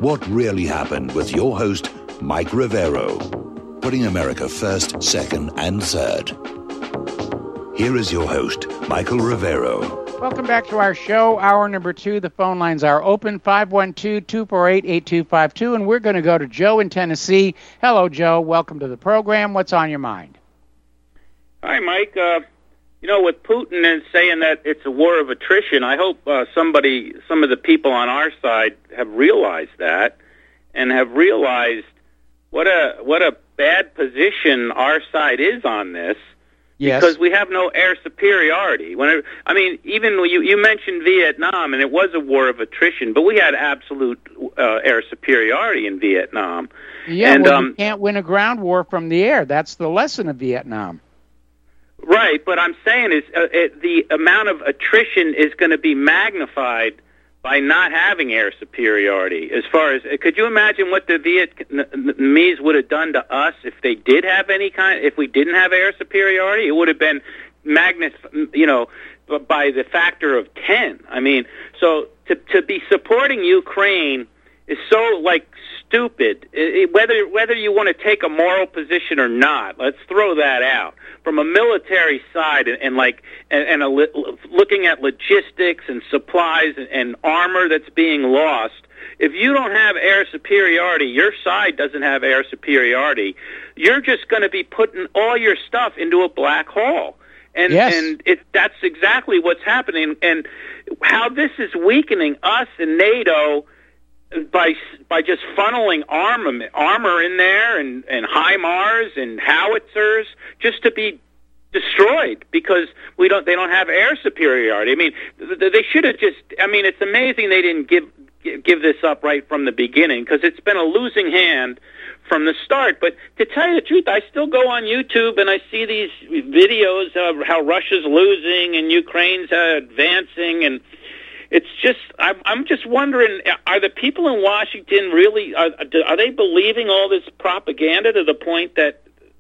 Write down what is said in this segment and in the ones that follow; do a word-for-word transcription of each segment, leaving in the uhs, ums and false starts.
What really happened with your host, Mike Rivero, putting America first, second, and third. Here is your host, Michael Rivero. Welcome back to our show, hour number two. The phone lines are open, five one two, two four eight, eight two five two, and we're going to go to Joe in Tennessee. Hello, Joe. Welcome to the program. What's on your mind? Hi, Mike. Uh, you know, with Putin and saying that it's a war of attrition, I hope uh, somebody, some of the people on our side have realized that and have realized what a what a bad position our side is on this. Yes. Because we have no air superiority. When it, I mean, even you, you mentioned Vietnam, and it was a war of attrition, but we had absolute uh, air superiority in Vietnam. Yeah, and, well, um, you can't win a ground war from the air. That's the lesson of Vietnam. Right, but I'm saying is uh, it, the amount of attrition is going to be magnified by not having air superiority. As far as, could you imagine what the Vietnamese would have done to us if they did have any kind, if we didn't have air superiority? It would have been magnif, you know, by the factor of ten. I mean, so to to be supporting Ukraine is so like stupid. It, whether whether you want to take a moral position or not, let's throw that out. From a military side and, and like and, and a, looking at logistics and supplies and, and armor that's being lost, if you don't have air superiority, your side doesn't have air superiority, you're just going to be putting all your stuff into a black hole. And yes. and it, that's exactly what's happening. And how this is weakening us and NATO by by just funneling armament, armor in there and, and HIMARS and howitzers just to be destroyed because we don't they don't have air superiority. I mean, they should have just. I mean, it's amazing they didn't give give this up right from the beginning because it's been a losing hand from the start. But to tell you the truth, I still go on YouTube and I see these videos of how Russia's losing and Ukraine's uh, advancing and. It's just, I'm, I'm just wondering, are the people in Washington really, are, are they believing all this propaganda to the point that,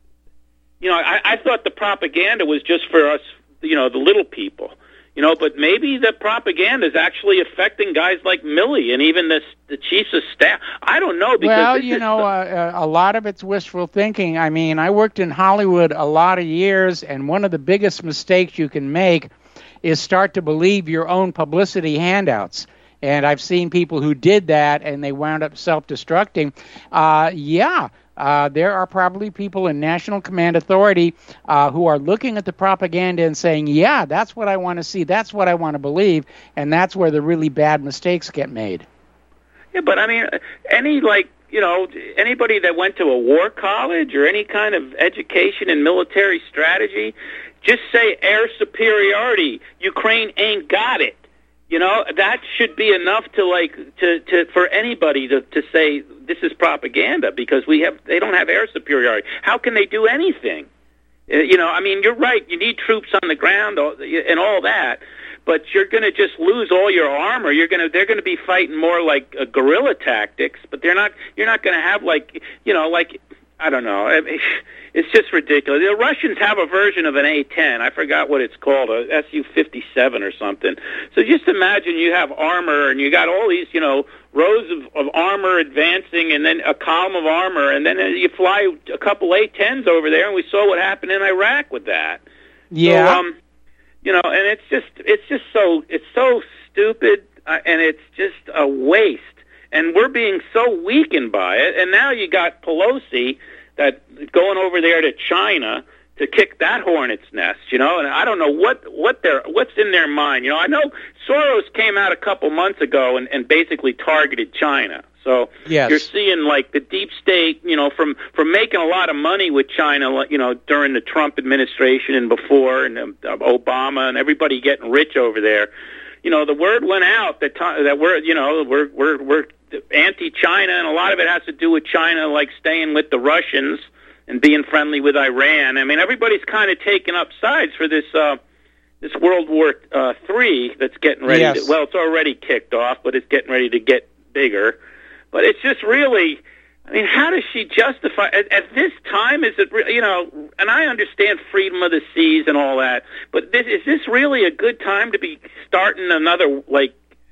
you know, I, I thought the propaganda was just for us, you know, the little people, you know, but maybe the propaganda is actually affecting guys like Milley and even the, the chiefs of staff. I don't know. Because well, you know, uh, a lot of it's wishful thinking. I mean, I worked in Hollywood a lot of years, and one of the biggest mistakes you can make is start to believe your own publicity handouts. And I've seen people who did that, and they wound up self-destructing. Uh, yeah, uh, there are probably people in National Command Authority uh, who are looking at the propaganda and saying, yeah, that's what I want to see, that's what I want to believe, and that's where the really bad mistakes get made. Yeah, but I mean, any, like, you know, anybody that went to a war college or any kind of education in military strategy, just say air superiority. Ukraine ain't got it. You know, that should be enough to like to, to for anybody to, to say this is propaganda because we have they don't have air superiority. How can they do anything? Uh, you know, I mean, you're right. You need troops on the ground and all that, but you're going to just lose all your armor. You're going to they're going to be fighting more like uh, guerrilla tactics, but they're not. You're not going to have like you know like I don't know. I mean, it's just ridiculous. The Russians have a version of an A ten. I forgot what it's called, a S U fifty-seven or something. So just imagine you have armor and you got all these, you know, rows of, of armor advancing and then a column of armor, and then you fly a couple A tens over there, and we saw what happened in Iraq with that. Yeah. So, um, you know, and it's just it's just so it's so stupid, uh, and it's just a waste. And we're being so weakened by it. And now you got Pelosi that going over there to China to kick that hornet's nest, you know. And I don't know what what they're what's in their mind. You know, I know Soros came out a couple months ago and, and basically targeted China. So yes. You're seeing like the deep state, you know, from from making a lot of money with China, you know, during the Trump administration and before, and um, Obama and everybody getting rich over there. You know, the word went out that that we're, you know, we're we're we're anti-China, and a lot of it has to do with China, like staying with the Russians and being friendly with Iran. I mean, everybody's kind of taking up sides for this uh, this World War uh, Three that's getting ready. Yes. To, well, it's already kicked off, but it's getting ready to get bigger. But it's just really, I mean, how does she justify at, at this time? Is it, you know? And I understand freedom of the seas and all that, but this, is this really a good time to be starting another like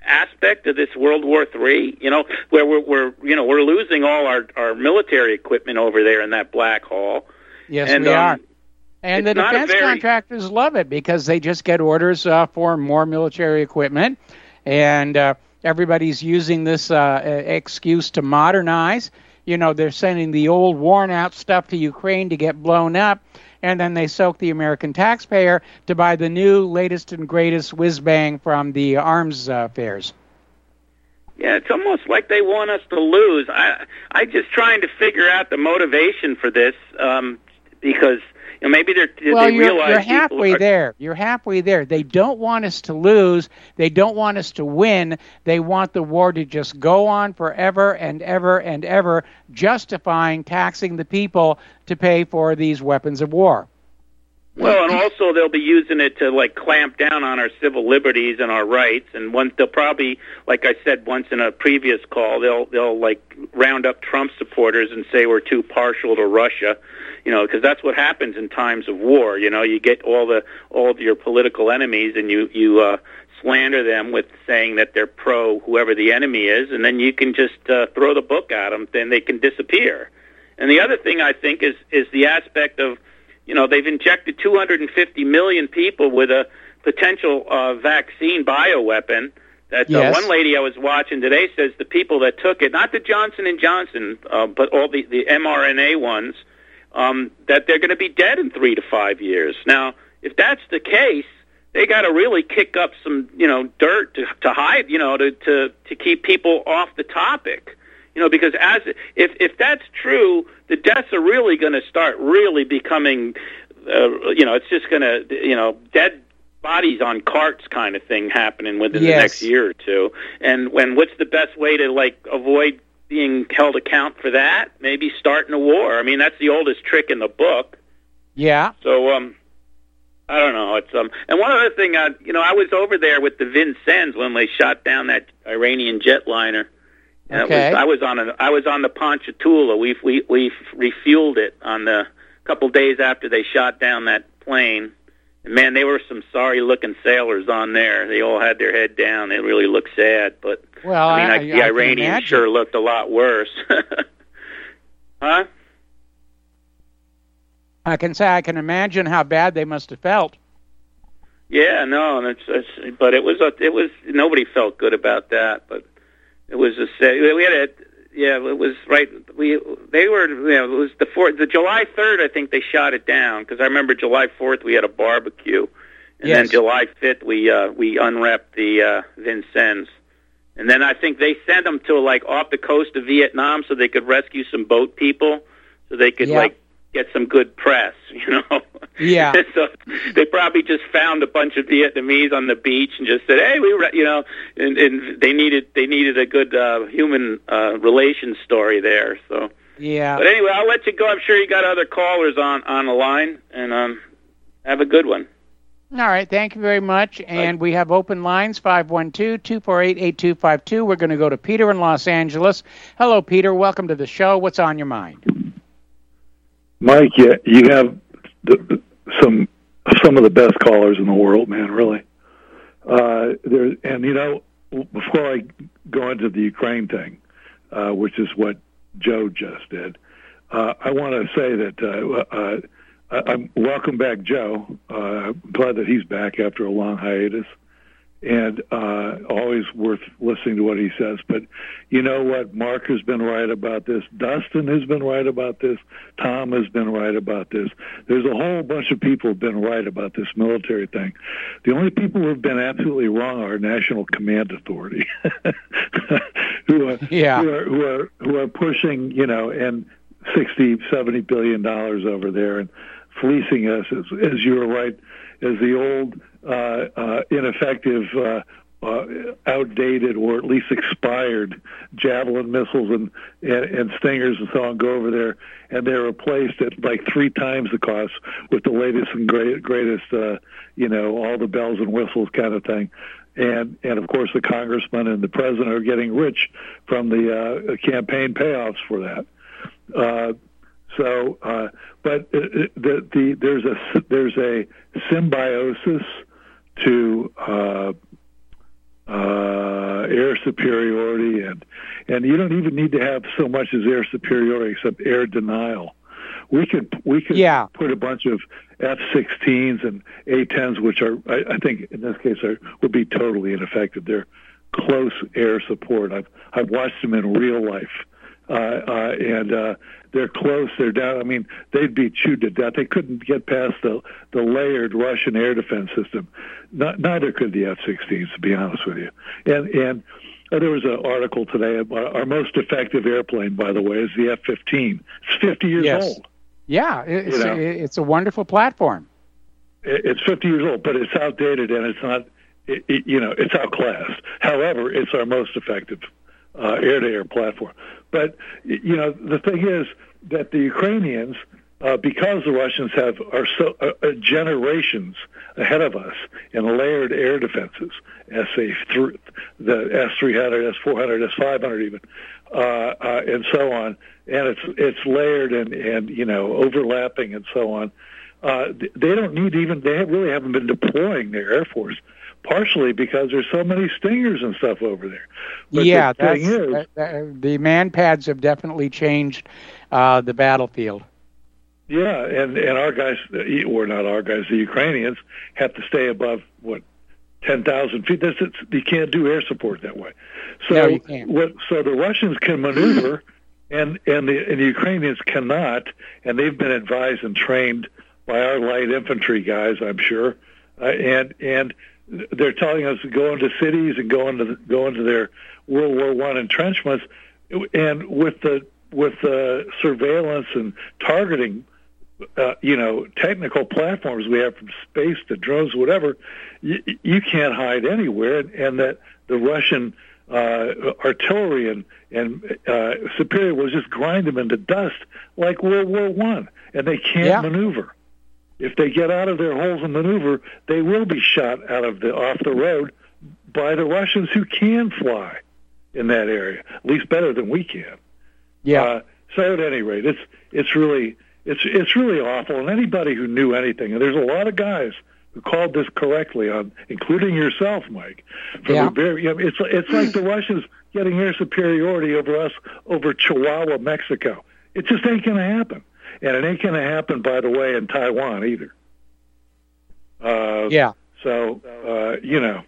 aspect of this World War Three? You know, where we're, we're you know we're losing all our, our military equipment over there in that black hole. Yes, and, we um, are. And the defense very... contractors love it because they just get orders uh, for more military equipment, and uh, everybody's using this uh, excuse to modernize. You know, they're sending the old worn-out stuff to Ukraine to get blown up, and then they soak the American taxpayer to buy the new, latest and greatest whiz-bang from the arms uh, fairs. Yeah, it's almost like they want us to lose. I, I'm just trying to figure out the motivation for this, um, because you know, maybe they're, well, they you're, realize you're halfway are... there. You're halfway there. They don't want us to lose. They don't want us to win. They want the war to just go on forever and ever and ever, justifying taxing the people to pay for these weapons of war. Well, and also they'll be using it to, like, clamp down on our civil liberties and our rights. And once they'll probably, like I said once in a previous call, they'll they'll like round up Trump supporters and say we're too partial to Russia. You know, because that's what happens in times of war. You know, you get all the all of your political enemies, and you you uh, slander them with saying that they're pro whoever the enemy is, and then you can just uh, throw the book at them. Then they can disappear. And the other thing I think is is the aspect of, you know, they've injected two hundred fifty million people with a potential uh, vaccine bioweapon. That uh, yes. One lady I was watching today says the people that took it, not the Johnson and Johnson, uh, but all the the mRNA ones. Um, that they're going to be dead in three to five years. Now, if that's the case, they got to really kick up some, you know, dirt to, to hide, you know, to, to, to keep people off the topic. You know, because as if if that's true, the deaths are really going to start really becoming, uh, you know, it's just going to, you know, dead bodies on carts kind of thing happening within yes. the next year or two. And when what's the best way to, like, avoid being held account for that? Maybe starting a war. I mean, that's the oldest trick in the book. Yeah. So, um, I don't know. It's um, and one other thing, uh, you know, I was over there with the Vincennes when they shot down that Iranian jetliner. Okay. Was, I was on a, I was on the Ponchatoula. We we we refueled it on the couple days after they shot down that plane. And man, they were some sorry-looking sailors on there. They all had their head down. They really looked sad. But well, I mean, I, I, the I Iranians sure looked a lot worse. Huh? I can say I can imagine how bad they must have felt. Yeah, no, and it's, it's but it was a, it was nobody felt good about that. But it was a we had a yeah, it was right. We they were you know, it was the fourth, the July third. I think they shot it down because I remember July fourth we had a barbecue, and yes. then July fifth we uh, we unwrapped the uh, Vincennes, and then I think they sent them to like off the coast of Vietnam so they could rescue some boat people, so they could yeah. like get some good press, you know. Yeah. So they probably just found a bunch of Vietnamese on the beach and just said, "Hey, we, re-, you know," and, and they needed they needed a good uh, human uh, relations story there. So yeah. But anyway, I'll let you go. I'm sure you got other callers on on the line, and um, have a good one. All right, thank you very much. And we have open lines, five one two, two four eight, eight two five two. We're going to go to Peter in Los Angeles. Hello, Peter. Welcome to the show. What's on your mind? Mike, you, you have the, some some of the best callers in the world, man, really. Uh, there, and, you know, before I go into the Ukraine thing, uh, which is what Joe just did, uh, I want to say that uh, uh, I'm welcome back, Joe. Uh, glad that he's back after a long hiatus. And uh, always worth listening to what he says. But you know what? Mark has been right about this. Dustin has been right about this. Tom has been right about this. There's a whole bunch of people who have been right about this military thing. The only people who have been absolutely wrong are National Command Authority, who, are, yeah. who, are, who are who are pushing, you know, and sixty, seventy billion dollars over there and fleecing us, as, as you were right, as the old. Uh, uh, ineffective, uh, uh, outdated, or at least expired Javelin missiles and, and, and Stingers and so on go over there, and they're replaced at like three times the cost with the latest and great, greatest, uh, you know, all the bells and whistles kind of thing. And, and of course, the congressman and the president are getting rich from the uh, campaign payoffs for that. Uh, so, uh, but the, the, there's a there's a symbiosis to uh, uh, superiority, and and you don't even need to have so much as air superiority except air denial. We could we could yeah. put a bunch of F sixteens and A tens, which are I, I think in this case are, would be totally ineffective. They're close air support. I've I've watched them in real life, uh, uh, and uh, they're close. They're down. I mean, they'd be chewed to death. They couldn't get past the the layered Russian air defense system. Not, neither could the F sixteens, to be honest with you. And and uh, there was an article today about our most effective airplane, by the way, is the F fifteen. It's fifty years yes. old. Yeah, it's, you know? it's a wonderful platform. It's fifty years old, but it's outdated and it's not, it, it, you know, it's outclassed. However, it's our most effective uh, air-to-air platform. But, you know, the thing is that the Ukrainians, uh, because the Russians have are so uh, uh, generations ahead of us in layered air defenses, S A th- the S three hundred, S four hundred, S five hundred even, uh, uh, and so on, and it's it's layered and, and you know overlapping and so on. Uh, they don't need even they really haven't been deploying their Air Force, partially because there's so many Stingers and stuff over there. But yeah, the that's, thing is, that, that, the man pads have definitely changed uh, the battlefield. Yeah, and, and our guys, or not our guys, the Ukrainians, have to stay above, what, ten thousand feet. That's, it's, you can't do air support that way. So, no, you can't. What, so the Russians can maneuver, and, and, the, and the Ukrainians cannot, and they've been advised and trained by our light infantry guys, I'm sure, uh, and and they're telling us to go into cities and go into, go into their World War One entrenchments, and with the, with the surveillance and targeting Uh, you know, technical platforms we have from space to drones, whatever, you, you can't hide anywhere, and, and that the Russian uh, artillery and, and uh, superior will just grind them into dust like World War One, and they can't yeah. maneuver. If they get out of their holes and maneuver, they will be shot out of the off the road by the Russians, who can fly in that area, at least better than we can. Yeah. Uh, so at any rate, it's it's really. It's it's really awful, and anybody who knew anything, and there's a lot of guys who called this correctly, on, including yourself, Mike. From yeah. the very, you know, it's it's like the Russians getting air superiority over us over Chihuahua, Mexico. It just ain't going to happen, and it ain't going to happen, by the way, in Taiwan either. Uh, yeah. So uh, you know,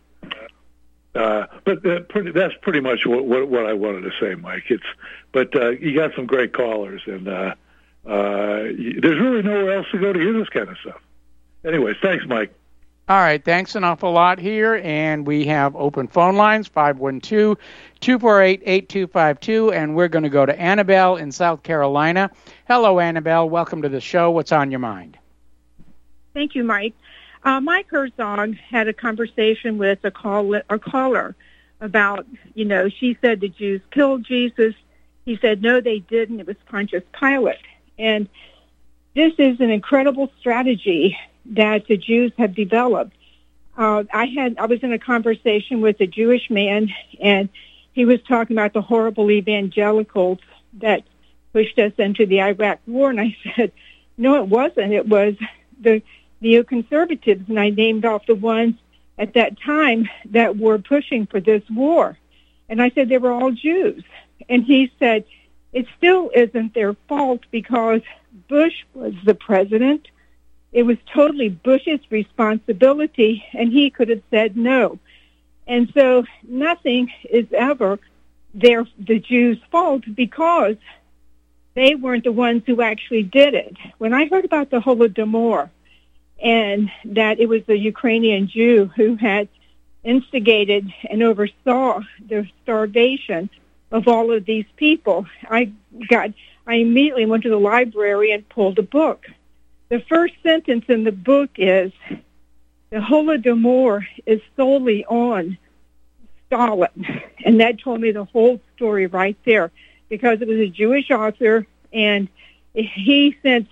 uh, but that pretty, that's pretty much what, what what I wanted to say, Mike. It's but uh, you got some great callers, and. Uh, Uh, there's really nowhere else to go to hear this kind of stuff. Anyways, thanks, Mike. All right, thanks an awful lot here, and we have open phone lines, five one two, two four eight, eight two five two, and we're going to go to Annabelle in South Carolina. Hello, Annabelle. Welcome to the show. What's on your mind? Thank you, Mike. Uh, Mike Herzog had a conversation with a, call, a caller about, you know, she said the Jews killed Jesus. He said, no, they didn't. It was Pontius Pilate. And this is an incredible strategy that the Jews have developed. Uh, I had I was in a conversation with a Jewish man, and he was talking about the horrible evangelicals that pushed us into the Iraq War. And I said, no, it wasn't. It was the neoconservatives, and I named off the ones at that time that were pushing for this war. And I said they were all Jews. And he said, it still isn't their fault because Bush was the president. It was totally Bush's responsibility, and he could have said no. And so nothing is ever their, the Jews' fault because they weren't the ones who actually did it. When I heard about the Holodomor and that it was a Ukrainian Jew who had instigated and oversaw the starvation of all of these people, I got, I immediately went to the library and pulled a book. The first sentence in the book is, the Holodomor is solely on Stalin. And that told me the whole story right there, because it was a Jewish author, and he said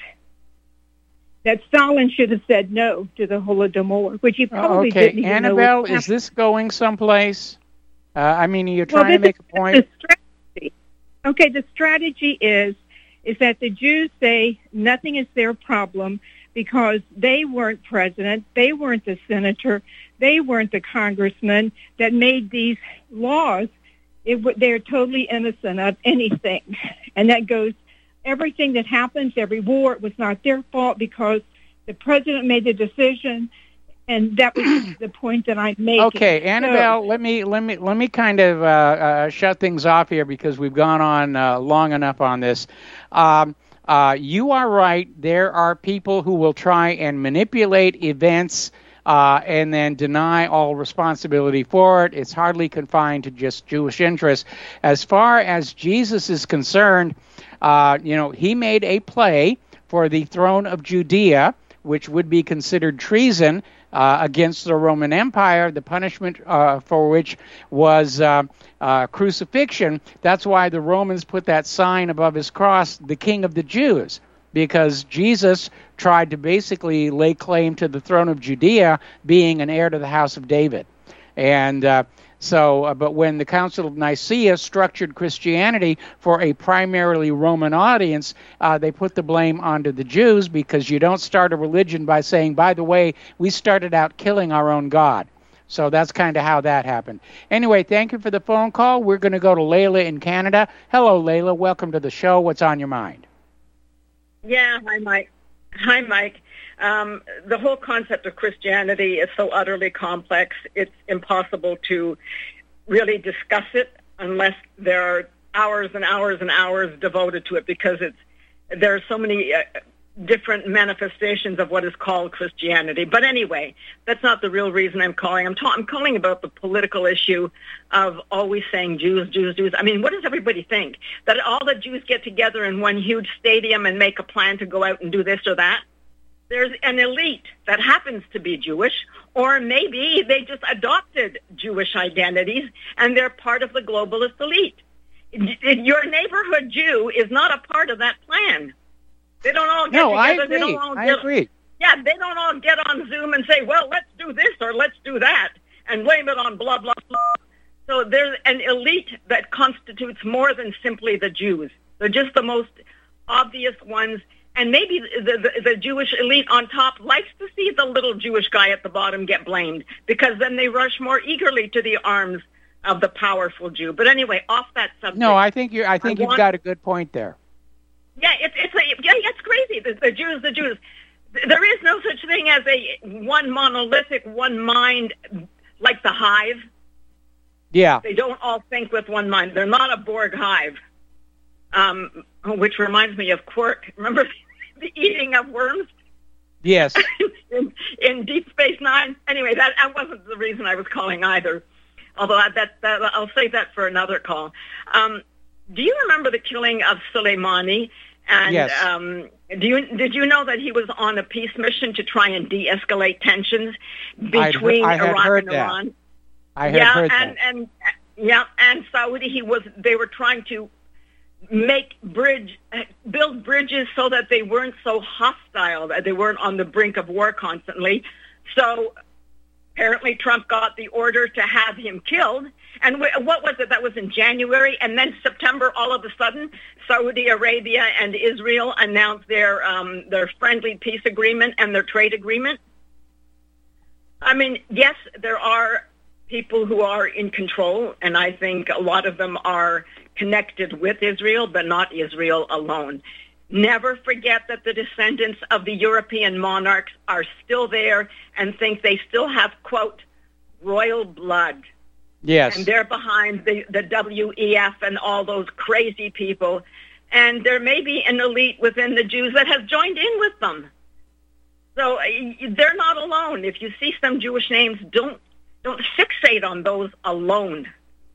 that Stalin should have said no to the Holodomor, which he probably okay. didn't even Annabelle, know. is this going someplace? Uh, I mean, you're trying well, to make a point. The strategy. Okay, the strategy is is that the Jews say nothing is their problem because they weren't president, they weren't the senator, they weren't the congressman that made these laws it, they're totally innocent of anything. And that goes, everything that happens, every war, it was not their fault because the president made the decision, and that was the point that I'm making. Okay, Annabelle, so, let me let me let me kind of uh, uh, shut things off here because we've gone on uh, long enough on this. Um, uh, you are right. There are people who will try and manipulate events uh, and then deny all responsibility for it. It's hardly confined to just Jewish interests. As far as Jesus is concerned, uh, you know, he made a play for the throne of Judea, which would be considered treason uh, against the Roman Empire, the punishment uh, for which was uh, uh, crucifixion. That's why the Romans put that sign above his cross, the King of the Jews, because Jesus tried to basically lay claim to the throne of Judea, being an heir to the house of David. And uh, So, uh, but when the Council of Nicaea structured Christianity for a primarily Roman audience, uh, they put the blame onto the Jews, because you don't start a religion by saying, by the way, we started out killing our own God. So that's kind of how that happened. Anyway, thank you for the phone call. We're going to go to Layla in Canada. Hello, Layla. Welcome to the show. What's on your mind? Yeah, hi, Mike. Hi, Mike. Um, the whole concept of Christianity is so utterly complex, it's impossible to really discuss it unless there are hours and hours and hours devoted to it, because it's there are so many uh, different manifestations of what is called Christianity. But anyway, that's not the real reason I'm calling. I'm, ta- I'm calling about the political issue of always saying Jews, Jews, Jews. I mean, what does everybody think? That all the Jews get together in one huge stadium and make a plan to go out and do this or that? There's an elite that happens to be Jewish, or maybe they just adopted Jewish identities and they're part of the globalist elite. Your neighborhood Jew is not a part of that plan. They don't all get no, together. I agree. They don't all I get, agree. Yeah, they don't all get on Zoom and say, well, let's do this or let's do that and blame it on blah, blah, blah. So there's an elite that constitutes more than simply the Jews. They're just the most obvious ones. And maybe the, the, the Jewish elite on top likes to see the little Jewish guy at the bottom get blamed, because then they rush more eagerly to the arms of the powerful Jew. But anyway, off that subject. No, I think you. I think I you've want, got a good point there. Yeah, it's it's a, yeah, it's crazy. The, the Jews, the Jews. There is no such thing as a one monolithic, one mind like the hive. Yeah, they don't all think with one mind. They're not a Borg hive. Um, which reminds me of Quark. Remember the eating of worms? Yes. in, in Deep Space Nine. Anyway, that, that wasn't the reason I was calling either. Although I, that, that I'll save that for another call. Um, do you remember the killing of Soleimani? And yes. um, do you did you know that he was on a peace mission to try and de-escalate tensions between I had Iraq heard and that. Iran? I had yeah, heard and, that. and yeah, and Saudi. He was. They were trying to make bridge, build bridges so that they weren't so hostile, that they weren't on the brink of war constantly. So apparently Trump got the order to have him killed. And what was it? That was in January. And then September, all of a sudden, Saudi Arabia and Israel announced their um, their friendly peace agreement and their trade agreement. I mean, yes, there are people who are in control, and I think a lot of them are connected with Israel, but not Israel alone. Never forget that the descendants of the European monarchs are still there and think they still have, quote, royal blood. Yes. And they're behind the, the W E F and all those crazy people. And there may be an elite within the Jews that has joined in with them. So uh, they're not alone. If you see some Jewish names, don't don't fixate on those alone.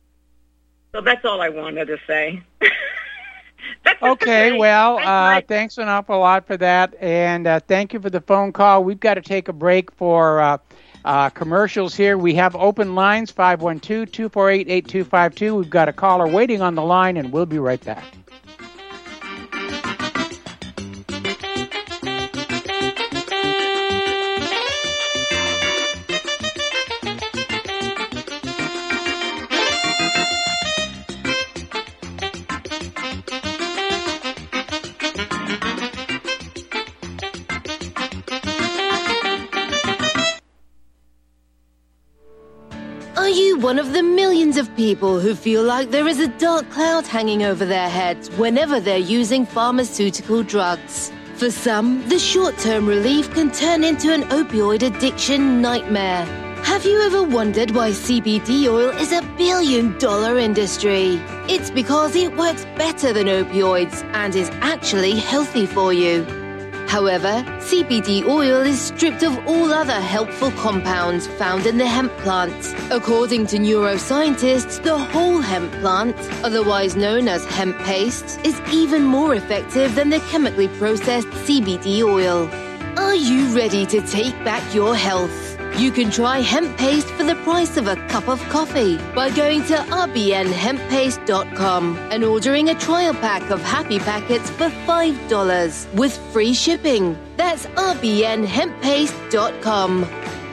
So that's all I wanted to say. Okay, well, thanks, uh, thanks an awful lot for that, and uh, thank you for the phone call. We've got to take a break for uh, uh, commercials here. We have open lines, five one two, two four eight, eight two five two. We've got a caller waiting on the line, and we'll be right back. Are you one of the millions of people who feel like there is a dark cloud hanging over their heads whenever they're using pharmaceutical drugs? For some, the short-term relief can turn into an opioid addiction nightmare. Have you ever wondered why C B D oil is a billion-dollar industry? It's because it works better than opioids and is actually healthy for you. However, C B D oil is stripped of all other helpful compounds found in the hemp plant. According to neuroscientists, the whole hemp plant, otherwise known as hemp paste, is even more effective than the chemically processed C B D oil. Are you ready to take back your health? You can try hemp paste for the price of a cup of coffee by going to r b n hemp paste dot com and ordering a trial pack of Happy Packets for five dollars with free shipping. That's r b n hemp paste dot com.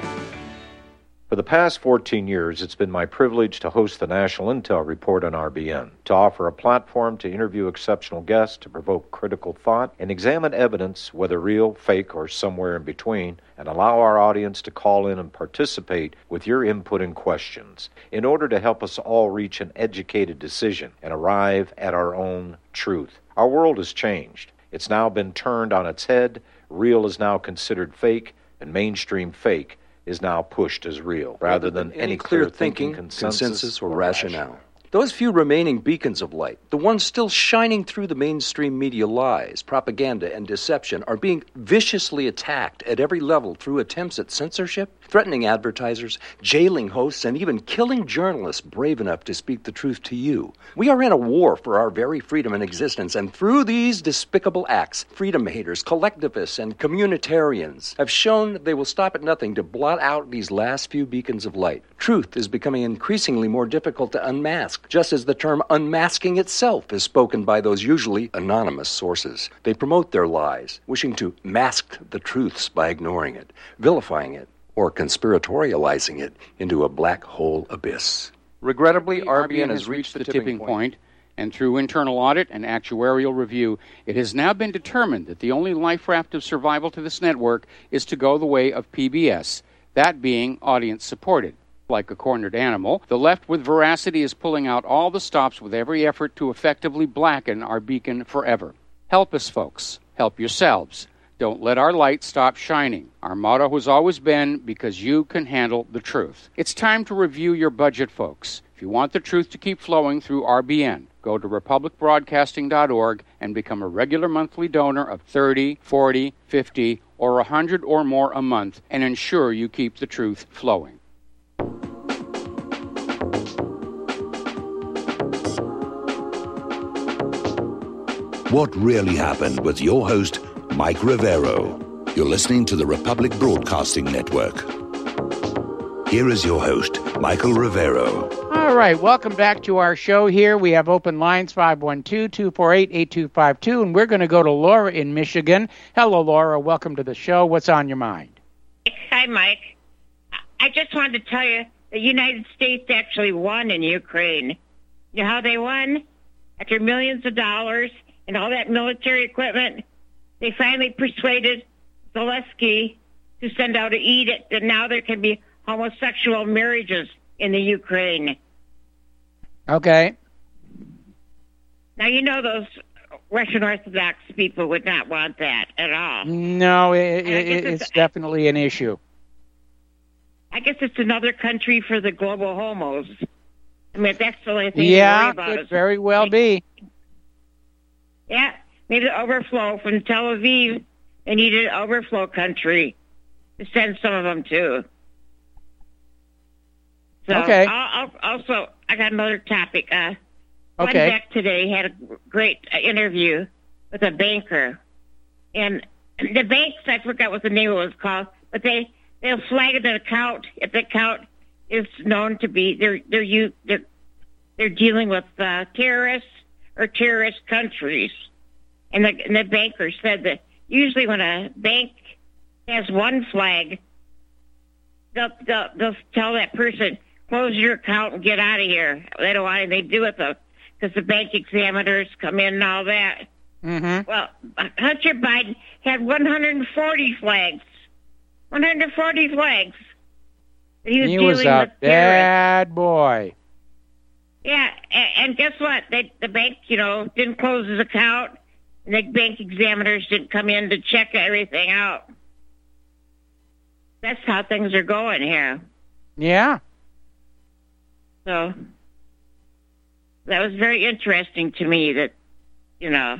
For the past fourteen years, it's been my privilege to host the National Intel Report on R B N, to offer a platform to interview exceptional guests, to provoke critical thought, and examine evidence, whether real, fake, or somewhere in between, and allow our audience to call in and participate with your input and questions in order to help us all reach an educated decision and arrive at our own truth. Our world has changed. It's now been turned on its head. Real is now considered fake, and mainstream fake is now pushed as real, rather than any, any clear thinking, consensus, consensus or, or rationale. rationale. Those few remaining beacons of light, the ones still shining through the mainstream media lies, propaganda, and deception, are being viciously attacked at every level through attempts at censorship, threatening advertisers, jailing hosts, and even killing journalists brave enough to speak the truth to you. We are in a war for our very freedom and existence, and through these despicable acts, freedom haters, collectivists, and communitarians have shown they will stop at nothing to blot out these last few beacons of light. Truth is becoming increasingly more difficult to unmask, just as the term unmasking itself is spoken by those usually anonymous sources. They promote their lies, wishing to mask the truths by ignoring it, vilifying it, or conspiratorializing it into a black hole abyss. Regrettably, R B N has reached the tipping point, and through internal audit and actuarial review, it has now been determined that the only life raft of survival to this network is to go the way of P B S, that being audience-supported. Like a cornered animal, the left with veracity is pulling out all the stops with every effort to effectively blacken our beacon forever. Help us, folks. Help yourselves. Don't let our light stop shining. Our motto has always been, because you can handle the truth. It's time to review your budget, folks. If you want the truth to keep flowing through R B N, go to republic broadcasting dot org and become a regular monthly donor of thirty, forty, fifty, or one hundred or more a month and ensure you keep the truth flowing. What Really Happened with your host, Mike Rivero. You're listening to the Republic Broadcasting Network. Here is your host, Michael Rivero. All right, welcome back to our show here. We have open lines five one two, two four eight, eight two five two, and we're going to go to Laura in Michigan. Hello, Laura. Welcome to the show. What's on your mind? Hi, Mike. I just wanted to tell you the United States actually won in Ukraine. You know how they won? After millions of dollars and all that military equipment, they finally persuaded Zelensky to send out an edict that now there can be homosexual marriages in the Ukraine. Okay. Now, you know those Russian Orthodox people would not want that at all. No, it, it, it's, it's definitely an issue. I guess it's another country for the global homos. I mean, that's the only thing yeah, to worry about. Could very well be. Yeah, maybe the overflow from Tel Aviv. They needed an overflow country to send some of them to. So, okay. I'll, I'll, also, I got another topic. Uh, okay. Glenn Beck today had a great uh, interview with a banker. And the banks, I forgot what the name was called, but they, they'll flag an account if the account is known to be, they're, they're, they're, they're dealing with uh, terrorists or terrorist countries. And the, and the banker said that usually when a bank has one flag, they'll, they'll, they'll tell that person, close your account and get out of here. They don't want anything to do with them because the bank examiners come in and all that. Mm-hmm. Well, Hunter Biden had one hundred forty flags. one hundred forty flags. He was, he dealing was a with bad boy. Yeah, and, and guess what? They, the bank, you know, didn't close his account. And the bank examiners didn't come in to check everything out. That's how things are going here. Yeah. So that was very interesting to me that, you know.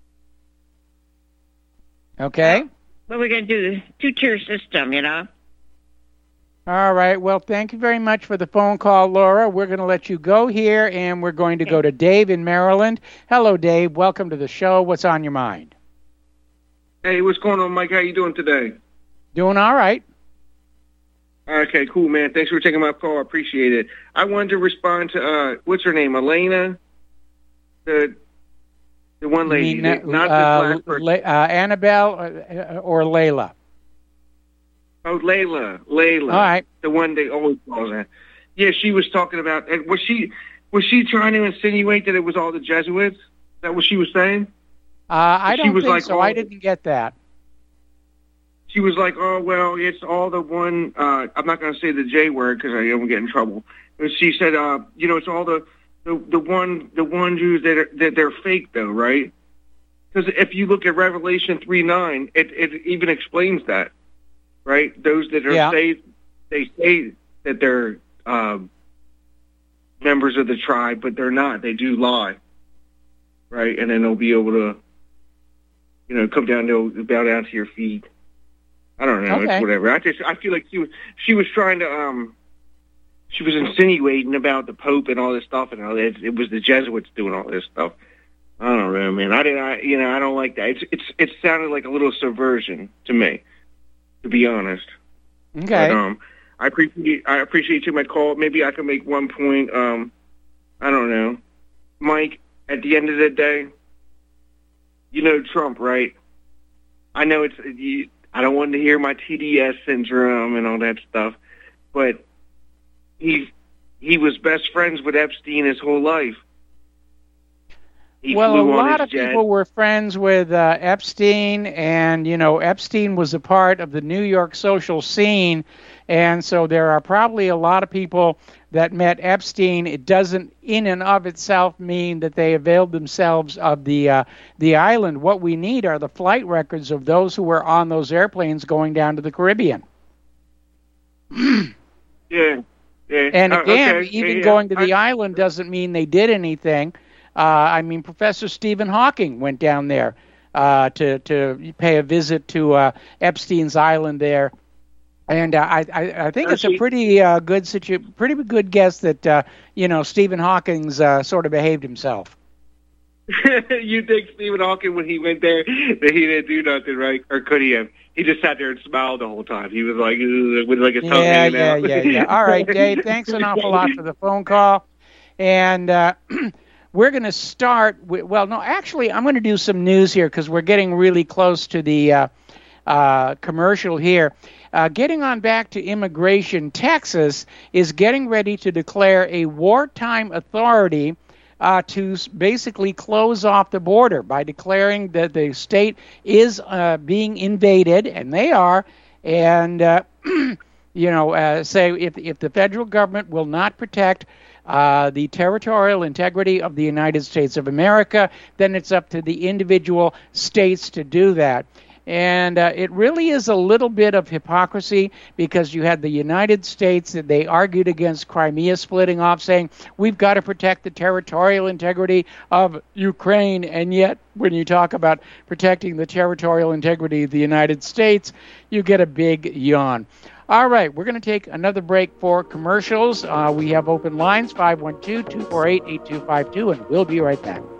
Okay. What are we going to do? Two-tier system, you know. All right. Well, thank you very much for the phone call, Laura. We're going to let you go here, and we're going to go to Dave in Maryland. Hello, Dave. Welcome to the show. What's on your mind? Hey, what's going on, Mike? How you doing today? Doing all right. Okay, cool, man. Thanks for taking my call. I appreciate it. I wanted to respond to, uh, what's her name, Elena? The the one lady, You mean, the- not uh, the last person. Le- uh, Annabelle or, or Layla? Oh, Layla, Layla. All right. The one they always call that. Yeah, she was talking about. and Was she was she trying to insinuate that it was all the Jesuits? Is that what she was saying? Uh, I She don't was think like, so. oh, I didn't get that. She was like, "Oh well, it's all the one." Uh, I'm not going to say the J word because I don't get in trouble. But she said, uh, "You know, it's all the the, the one the one Jews that are, that they're fake, though, right?" Because if you look at Revelation three nine, it it even explains that, right? Those that are Yeah. saved, they say that they're um, members of the tribe, but they're not. They do lie, right? And then they'll be able to, you know, come down, they'll bow down to your feet. I don't know. Okay. It's whatever. I just I feel like she was she was trying to um she was insinuating about the Pope and all this stuff, and all that. It was the Jesuits doing all this stuff. I don't know, man. I didn't. I you know I don't like that. It's it's it sounded like a little subversion to me, to be honest. Okay. But, um, I appreciate I appreciate you my call. Maybe I can make one point. Um, I don't know, Mike. At the end of the day, you know Trump, right? I know it's. You, I don't want to hear my T D S syndrome and all that stuff, but he he was best friends with Epstein his whole life. He Well, a flew on lot his of jet. people were friends with uh, Epstein, and, you know, Epstein was a part of the New York social scene, and so there are probably a lot of people that met Epstein. It doesn't, in and of itself, mean that they availed themselves of the uh, the island. What we need are the flight records of those who were on those airplanes going down to the Caribbean. Yeah. Yeah. And Uh, again, okay. even Yeah, going to the I- island doesn't mean they did anything. Uh, I mean, Professor Stephen Hawking went down there uh, to to pay a visit to uh, Epstein's island there, and uh, I, I I think it's a pretty uh, good situ pretty good guess that uh, you know Stephen Hawking's uh, sort of behaved himself. You think Stephen Hawking, when he went there, that he didn't do nothing, right? Or could he have? He just sat there and smiled the whole time. He was like, "Ugh," with like his tongue Yeah, hanging yeah, out. yeah, yeah. All right, Dave. Thanks an awful lot for the phone call, and. Uh, We're going to start with, well, no, actually, I'm going to do some news here because we're getting really close to the uh, uh, commercial here. Uh, getting on back to immigration, Texas is getting ready to declare a wartime authority uh, to s- basically close off the border by declaring that the state is uh, being invaded, and they are, and, uh, you know, uh, say if, if the federal government will not protect Uh, the territorial integrity of the United States of America, then it's up to the individual states to do that. And uh, it really is a little bit of hypocrisy because you had the United States that they argued against Crimea splitting off, saying we've got to protect the territorial integrity of Ukraine. And yet, when you talk about protecting the territorial integrity of the United States, you get a big yawn. All right, we're going to take another break for commercials. Uh, we have open lines, five one two, two four eight, eight two five two, and we'll be right back.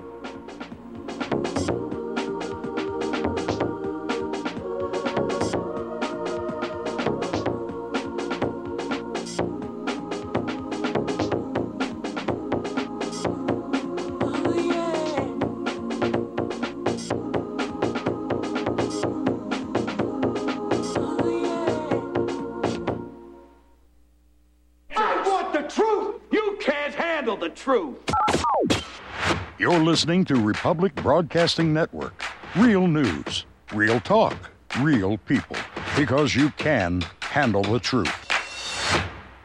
Truth. You're listening to Republic Broadcasting Network. Real news, real talk, real people. Because you can handle the truth.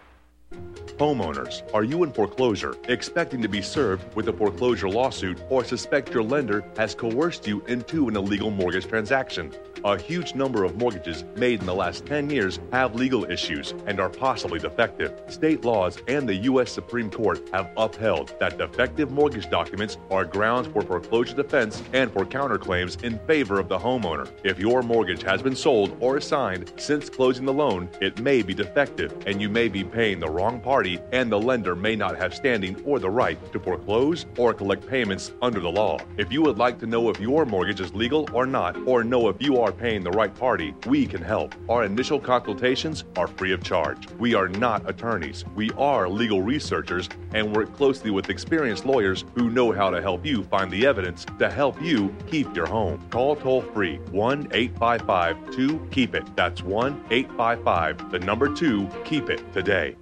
Homeowners, are you in foreclosure, expecting to be served with a foreclosure lawsuit, or suspect your lender has coerced you into an illegal mortgage transaction? A huge number of mortgages made in the last ten years have legal issues and are possibly defective. State laws and the U S Supreme Court have upheld that defective mortgage documents are grounds for foreclosure defense and for counterclaims in favor of the homeowner. If your mortgage has been sold or assigned since closing the loan, it may be defective and you may be paying the wrong party, and the lender may not have standing or the right to foreclose or collect payments under the law. If you would like to know if your mortgage is legal or not, or know if you are paying the right party, we can help. Our initial consultations are free of charge. We are not attorneys. We are legal researchers and work closely with experienced lawyers who know how to help you find the evidence to help you keep your home. Call toll free one eight five five two keep it. That's one eight five five, the number two, keep it today.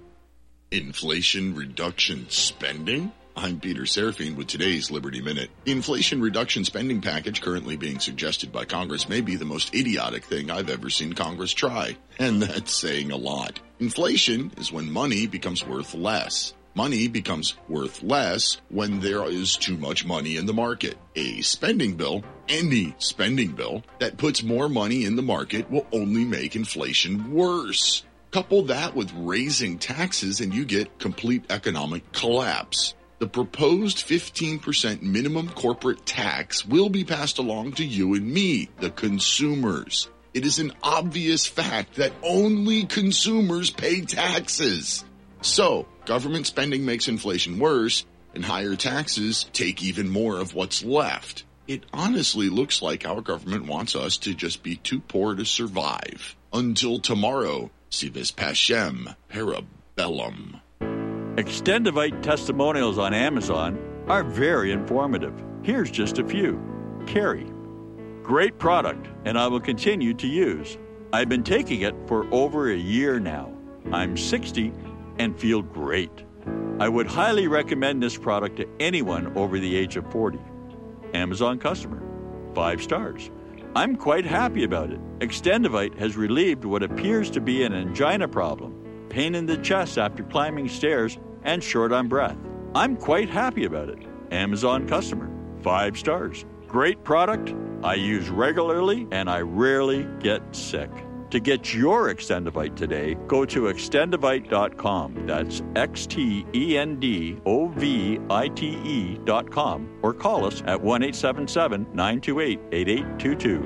Inflation reduction spending? I'm Peter Serafine with today's Liberty Minute. The Inflation Reduction Spending Package currently being suggested by Congress may be the most idiotic thing I've ever seen Congress try. And that's saying a lot. Inflation is when money becomes worth less. Money becomes worth less when there is too much money in the market. A spending bill, any spending bill, that puts more money in the market will only make inflation worse. Couple that with raising taxes and you get complete economic collapse. The proposed fifteen percent minimum corporate tax will be passed along to you and me, the consumers. It is an obvious fact that only consumers pay taxes. So, government spending makes inflation worse, and higher taxes take even more of what's left. It honestly looks like our government wants us to just be too poor to survive. Until tomorrow, si vis pacem, parabellum. Extendivite testimonials on Amazon are very informative. Here's just a few. Carrie. Great product, and I will continue to use. I've been taking it for over a year now. I'm sixty and feel great. I would highly recommend this product to anyone over the age of forty. Amazon customer. Five stars. I'm quite happy about it. Extendivite has relieved what appears to be an angina problem, pain in the chest after climbing stairs, and short on breath. I'm quite happy about it. Amazon customer. Five stars. Great product. I use regularly, and I rarely get sick. To get your Extendivite today, go to extendivite dot com. That's X T E N D O V I T E dot com. Or call us at one eight seven seven, nine two eight, eight eight two two.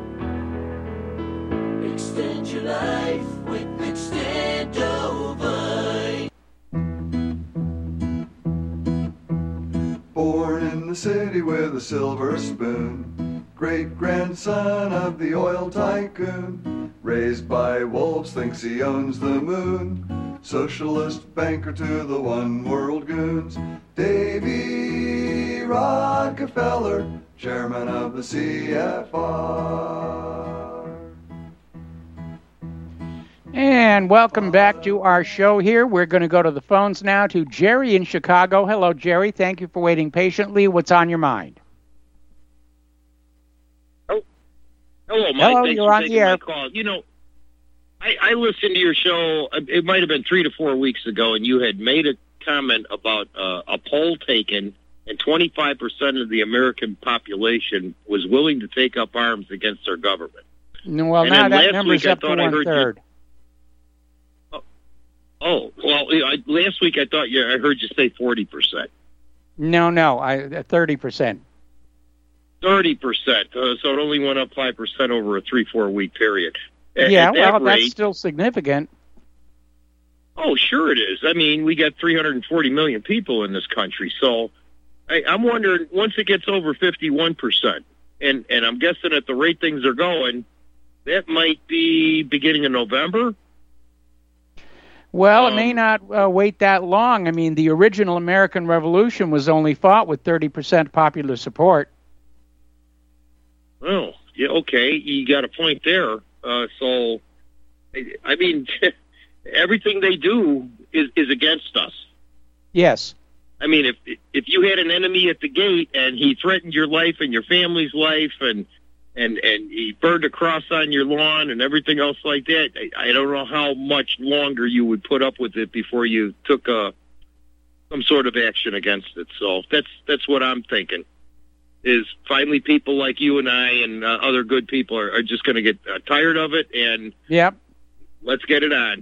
Extend your life with Extendovite. Born in the city with a silver spoon, great-grandson of the oil tycoon, raised by wolves, thinks he owns the moon, socialist banker to the one-world goons, Davy Rockefeller, chairman of the C F R. And welcome back to our show here. We're going to go to the phones now to Jerry in Chicago. Hello, Jerry. Thank you for waiting patiently. What's on your mind? Oh, hello, Mike. Hello, Thanks you're for on taking the air. my call. You know, I, I listened to your show. It might have been three to four weeks ago, and you had made a comment about uh, a poll taken, and twenty-five percent of the American population was willing to take up arms against their government. Well, and now that last number's week, up to I thought I heard one-third. you- Oh, well, I, last week I thought you, I heard you say forty percent. No, no, I thirty percent. thirty percent. Uh, so it only went up five percent over a three, four-week period. At, Yeah, at that well, rate, that's still significant. Oh, sure it is. I mean, we got three hundred forty million people in this country. So I, I'm wondering, once it gets over fifty-one percent, and, and I'm guessing at the rate things are going, that might be beginning of November. Well, it Um, may not uh, wait that long. I mean, the original American Revolution was only fought with thirty percent popular support. Oh, yeah, okay. You got a point there. Uh, so, I, I mean, everything they do is, is against us. Yes. I mean, if if you had an enemy at the gate and he threatened your life and your family's life and and and he burned a cross on your lawn and everything else like that, I, I don't know how much longer you would put up with it before you took a, some sort of action against it. So that's that's what I'm thinking, is finally people like you and I and uh, other good people are, are just going to get uh, tired of it, and yep. let's get it on.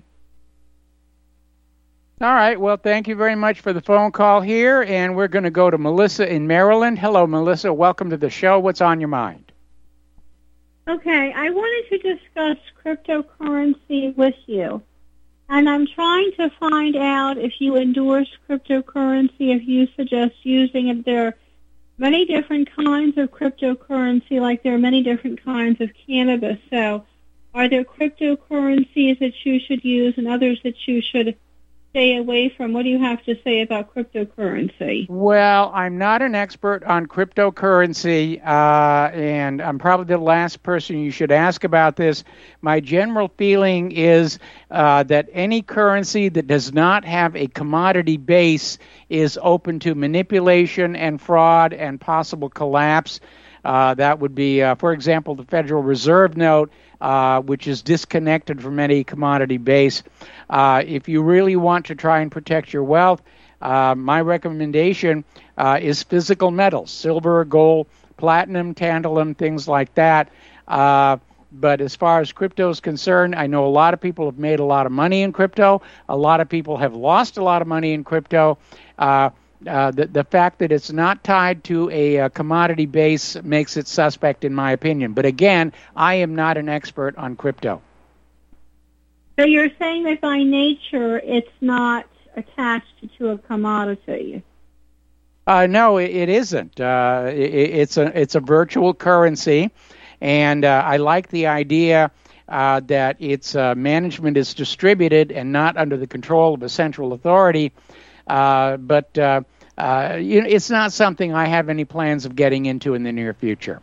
All right. Well, thank you very much for the phone call here, and we're going to go to Melissa in Maryland. Hello, Melissa. Welcome to the show. What's on your mind? Okay. I wanted to discuss cryptocurrency with you, and I'm trying to find out if you endorse cryptocurrency, if you suggest using it. There are many different kinds of cryptocurrency, like there are many different kinds of cannabis. So are there cryptocurrencies that you should use and others that you should stay away from? What do you have to say about cryptocurrency? Well, I'm not an expert on cryptocurrency, uh, and I'm probably the last person you should ask about this. My general feeling is uh, that any currency that does not have a commodity base is open to manipulation and fraud and possible collapse. Uh, that would be, uh, for example, the Federal Reserve note, uh, which is disconnected from any commodity base. Uh, if you really want to try and protect your wealth, uh, my recommendation uh, is physical metals, silver, gold, platinum, tantalum, things like that. Uh, but as far as crypto is concerned, I know a lot of people have made a lot of money in crypto. A lot of people have lost a lot of money in crypto. Uh, Uh, the, the fact that it's not tied to a, a commodity base makes it suspect, in my opinion. But again, I am not an expert on crypto. So you're saying that by nature it's not attached to a commodity? Uh, no, it, it isn't. Uh, it, it's a it's a virtual currency, and uh, I like the idea uh, that its uh, management is distributed and not under the control of a central authority. Uh, but uh, uh, you know, it's not something I have any plans of getting into in the near future.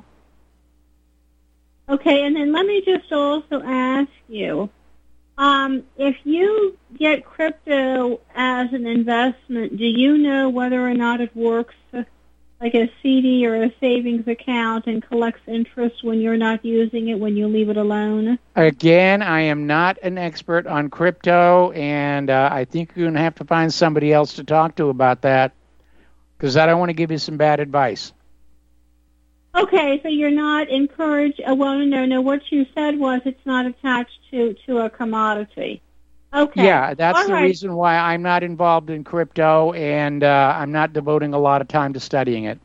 Okay, and then let me just also ask you, um, if you get crypto as an investment, do you know whether or not it works like a C D or a savings account and collects interest when you're not using it, when you leave it alone? Again, I am not an expert on crypto, and uh, I think you're going to have to find somebody else to talk to about that, because I don't want to give you some bad advice. Okay, so you're not encouraged. Uh, well, no, no. What you said was it's not attached to, to a commodity. Okay. Yeah, that's All the right. reason why I'm not involved in crypto, and uh, I'm not devoting a lot of time to studying it.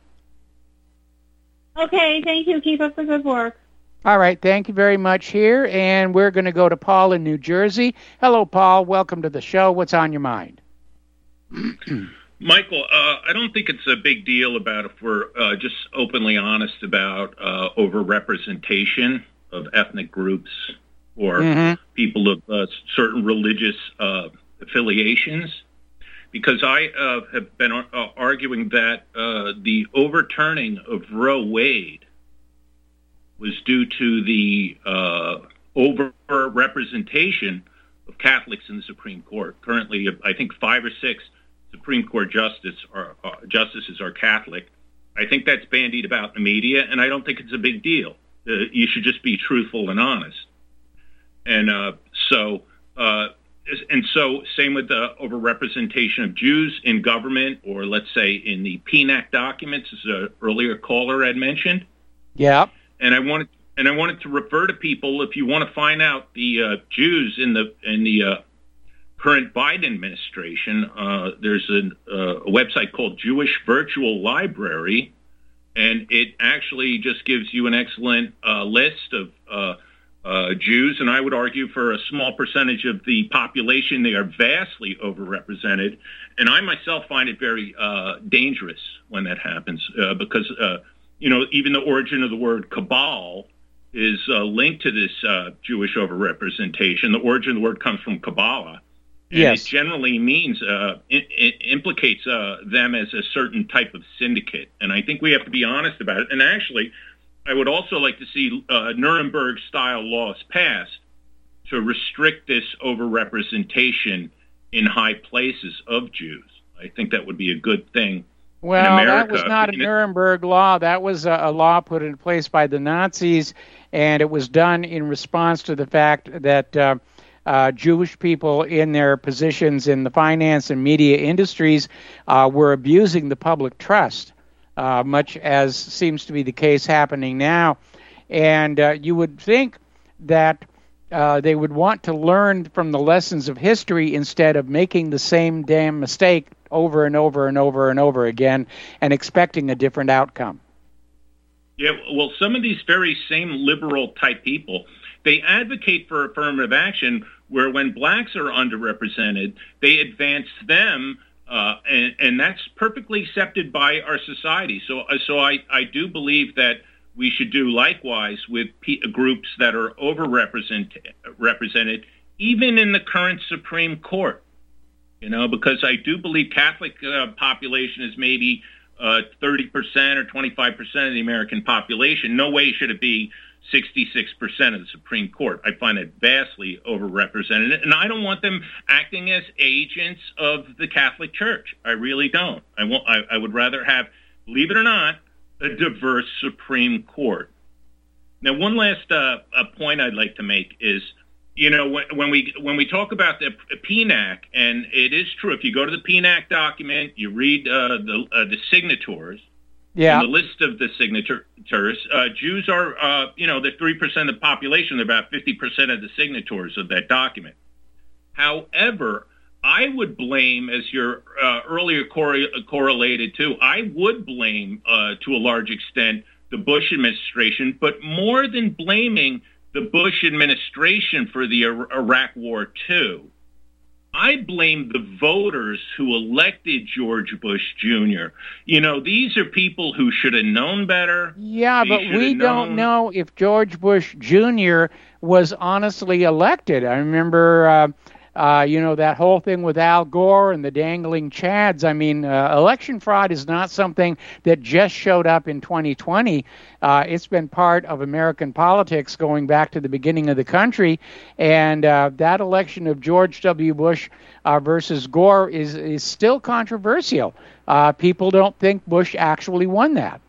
Okay, thank you. Keep up the good work. All right, thank you very much here, and we're going to go to Paul in New Jersey. Hello, Paul. Welcome to the show. What's on your mind? Michael, uh, I don't think it's a big deal about if we're uh, just openly honest about uh, overrepresentation of ethnic groups or Mhm. people of uh, certain religious uh, affiliations, because I uh, have been uh, arguing that uh, the overturning of Roe Wade was due to the uh, over-representation of Catholics in the Supreme Court. Currently, I think five or six Supreme Court justice are, uh, justices are Catholic. I think that's bandied about in the media, and I don't think it's a big deal. Uh, you should just be truthful and honest. And uh, so, uh, and so, same with the overrepresentation of Jews in government, or let's say in the P N A C documents, as an earlier caller had mentioned. Yeah. And I wanted, and I wanted to refer to people, if you want to find out the uh, Jews in the in the uh, current Biden administration, uh, there's an, uh, a website called Jewish Virtual Library, and it actually just gives you an excellent uh, list of uh, uh, Jews, and I would argue for a small percentage of the population, they are vastly overrepresented. And I myself find it very uh, dangerous when that happens, uh, because, uh, you know, even the origin of the word cabal is uh, linked to this uh, Jewish overrepresentation. The origin of the word comes from Kabbalah. And Yes. it generally means, uh, it, it implicates uh, them as a certain type of syndicate. And I think we have to be honest about it. And actually, I would also like to see uh, Nuremberg-style laws passed to restrict this overrepresentation in high places of Jews. I think that would be a good thing Well, in America. That was not a Nuremberg law. That was a, a law put in place by the Nazis, and it was done in response to the fact that uh, uh, Jewish people in their positions in the finance and media industries uh, were abusing the public trust, uh, much as seems to be the case happening now. And uh, you would think that uh, they would want to learn from the lessons of history instead of making the same damn mistake over and over and over and over again and expecting a different outcome. Yeah, well, some of these very same liberal type people, they advocate for affirmative action where when blacks are underrepresented, they advance them, uh, and, and that's perfectly accepted by our society. So, so I, I do believe that we should do likewise with p- groups that are overrepresented, represented, even in the current Supreme Court. You know, because I do believe Catholic uh, population is maybe uh, thirty percent or twenty-five percent of the American population. No way should it be sixty-six percent of the Supreme Court. I find it vastly overrepresented. And I don't want them acting as agents of the Catholic Church. I really don't. I, want, I, I would rather have, believe it or not, a diverse Supreme Court. Now, one last uh, a point I'd like to make is, you know, when, when we when we talk about the P N A C, and it is true, if you go to the P N A C document, you read uh, the uh, the signatories, yeah, and the list of the signatories, uh, Jews are, uh, you know, they're three percent of the population. They're about fifty percent of the signatories of that document. However, I would blame, as you're uh, earlier cor- correlated to, I would blame, uh, to a large extent, the Bush administration, but more than blaming the Bush administration for the Iraq War too, I blame the voters who elected George Bush Junior You know, these are people who should have known better. Yeah, they but we don't know if George Bush Junior was honestly elected. I remember, uh, uh, you know, that whole thing with Al Gore and the dangling Chads. I mean, uh, election fraud is not something that just showed up in twenty twenty. Uh, it's been part of American politics going back to the beginning of the country. And uh, that election of George W. Bush uh, versus Gore is, is still controversial. Uh, people don't think Bush actually won that.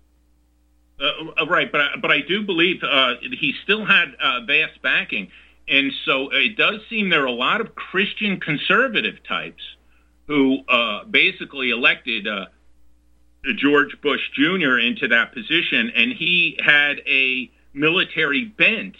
Uh, right, but I, but I do believe uh, he still had uh, vast backing. And so it does seem there are a lot of Christian conservative types who uh, basically elected uh, George Bush Junior into that position, and he had a military bent,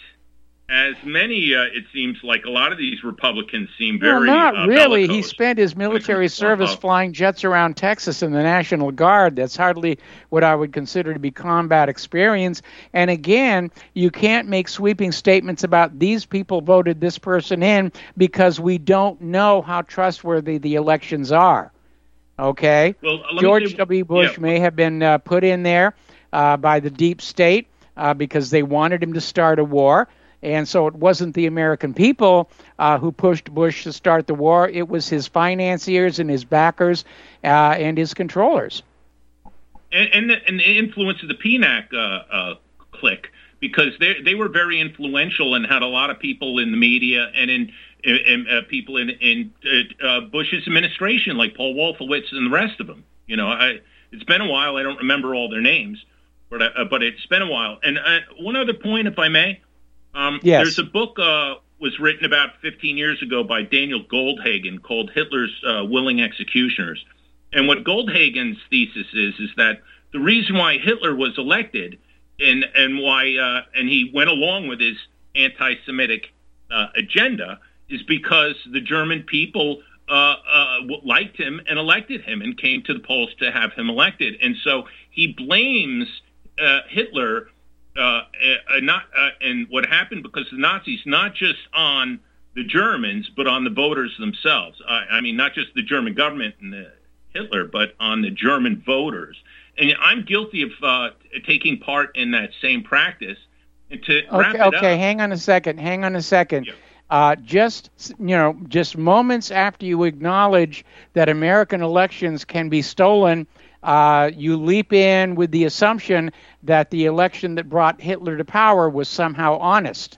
as many, uh, it seems like a lot of these Republicans seem very... Well, not uh, really. bellicose. He spent his military service flying jets around Texas in the National Guard. That's hardly what I would consider to be combat experience. And again, you can't make sweeping statements about these people voted this person in because we don't know how trustworthy the elections are. Okay? Well, George say, W. Bush yeah. may have been uh, put in there uh, by the deep state uh, because they wanted him to start a war. And so it wasn't the American people uh, who pushed Bush to start the war. It was his financiers and his backers uh, and his controllers. And, and, the, and the influence of the P N A C uh, uh, clique, because they they were very influential and had a lot of people in the media and in, in, in uh, people in, in uh, uh, Bush's administration, like Paul Wolfowitz and the rest of them. You know, I, it's been a while. I don't remember all their names, but uh, but it's been a while. And uh, one other point, if I may. Um, yes. There's a book uh, was written about fifteen years ago by Daniel Goldhagen called Hitler's uh, Willing Executioners. And what Goldhagen's thesis is, is that the reason why Hitler was elected and, and why uh, and he went along with his anti-Semitic uh, agenda is because the German people uh, uh, liked him and elected him and came to the polls to have him elected. And so he blames uh, Hitler Uh, uh, not uh, and what happened because the Nazis, not just on the Germans, but on the voters themselves. I, I mean, not just the German government and the Hitler, but on the German voters. And I'm guilty of uh, taking part in that same practice. And to okay, wrap it okay, up, hang on a second. Hang on a second. Yeah. Uh, just you know, just moments after you acknowledge that American elections can be stolen, uh, you leap in with the assumption that the election that brought Hitler to power was somehow honest.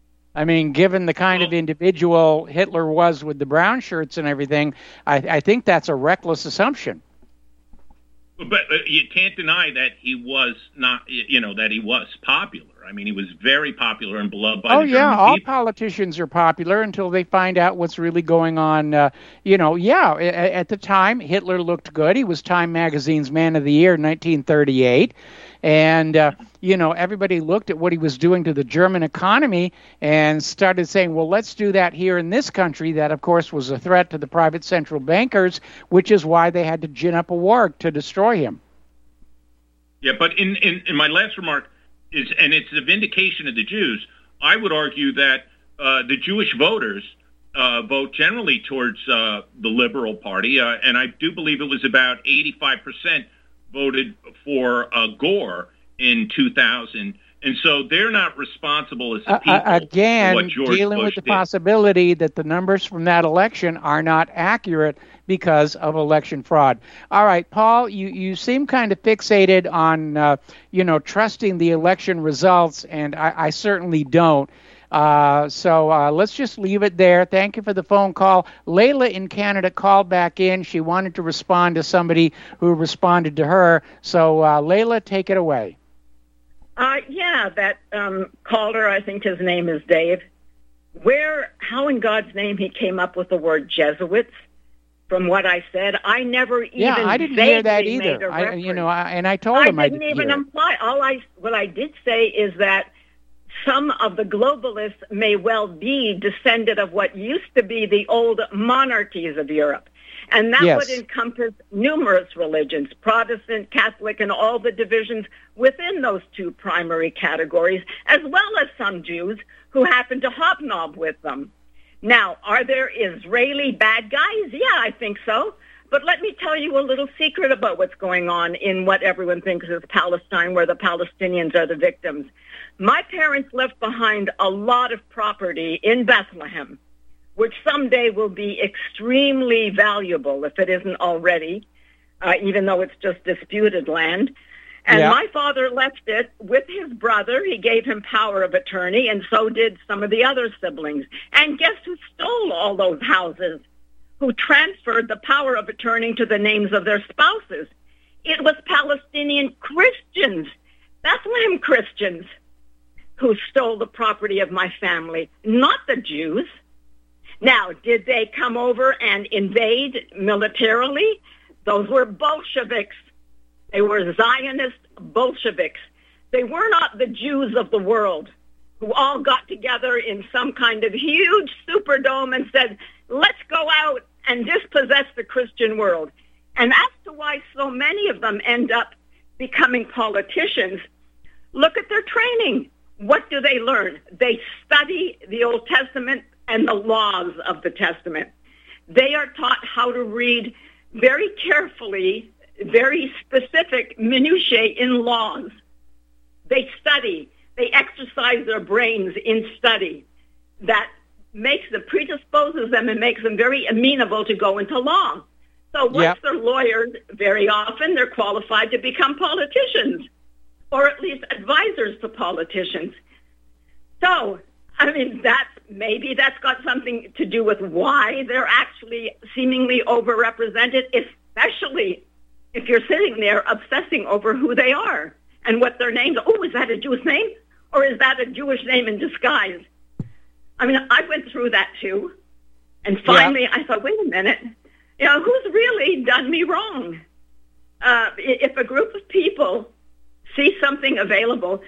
I mean, given the kind of individual Hitler was with the brown shirts and everything, I, I think that's a reckless assumption. But uh, you can't deny that he was not, you know, that he was popular. I mean, he was very popular and beloved by oh, the yeah, German all people. politicians are popular until they find out what's really going on. Uh, you know, yeah, at, at the time, Hitler looked good. He was Time Magazine's Man of the Year in nineteen thirty-eight. And, uh, you know, everybody looked at what he was doing to the German economy and started saying, well, let's do that here in this country. That, of course, was a threat to the private central bankers, which is why they had to gin up a war to destroy him. Yeah, but in, in, in my last remark, is, and it's a vindication of the Jews, I would argue that uh, the Jewish voters uh, vote generally towards uh, the Liberal Party, uh, and I do believe it was about eighty-five percent voted for uh, Gore in two thousand, and so they're not responsible as a people uh, again, for what George dealing Bush with the did. possibility that the numbers from that election are not accurate because of election fraud. All right, Paul, you, you seem kind of fixated on, uh, you know, trusting the election results, and I, I certainly don't. Uh, so uh, let's just leave it there. Thank you for the phone call. Layla in Canada called back in. She wanted to respond to somebody who responded to her. So, uh, Layla, take it away. Uh, yeah, that um, caller, I think his name is Dave. Where, how in God's name he came up with the word Jesuits? From what I said, I never even yeah, I didn't hear that either. I, you know, I, and I told I him I didn't didn't even hear imply. All I, what I did say is that some of the globalists may well be descended of what used to be the old monarchies of Europe. And that Yes. would encompass numerous religions, Protestant, Catholic, and all the divisions within those two primary categories, as well as some Jews who happen to hobnob with them. Now, are there Israeli bad guys? Yeah, I think so. But let me tell you a little secret about what's going on in what everyone thinks is Palestine, where the Palestinians are the victims. My parents left behind a lot of property in Bethlehem, which someday will be extremely valuable if it isn't already, uh, even though it's just disputed land. And Yeah. my father left it with his brother. He gave him power of attorney, and so did some of the other siblings. And guess who stole all those houses? Who transferred the power of attorney to the names of their spouses? It was Palestinian Christians, Bethlehem Christians, who stole the property of my family, not the Jews. Now, did they come over and invade militarily? Those were Bolsheviks. They were Zionist Bolsheviks. They were not the Jews of the world who all got together in some kind of huge Superdome and said, let's go out and dispossess the Christian world. And as to why so many of them end up becoming politicians, look at their training. What do they learn? They study the Old Testament and the laws of the Testament. They are taught how to read very carefully, very specific minutiae in laws. They study. They exercise their brains in study. That makes them, predisposes them and makes them very amenable to go into law. So once Yep. they're lawyers, very often they're qualified to become politicians, or at least advisors to politicians. So, I mean, that maybe that's got something to do with why they're actually seemingly overrepresented, especially if you're sitting there obsessing over who they are and what their names are. Oh, is that a Jewish name? Or is that a Jewish name in disguise? I mean, I went through that too. And finally, I thought, wait a minute. You know, who's really done me wrong? Uh, if a group of people see something available,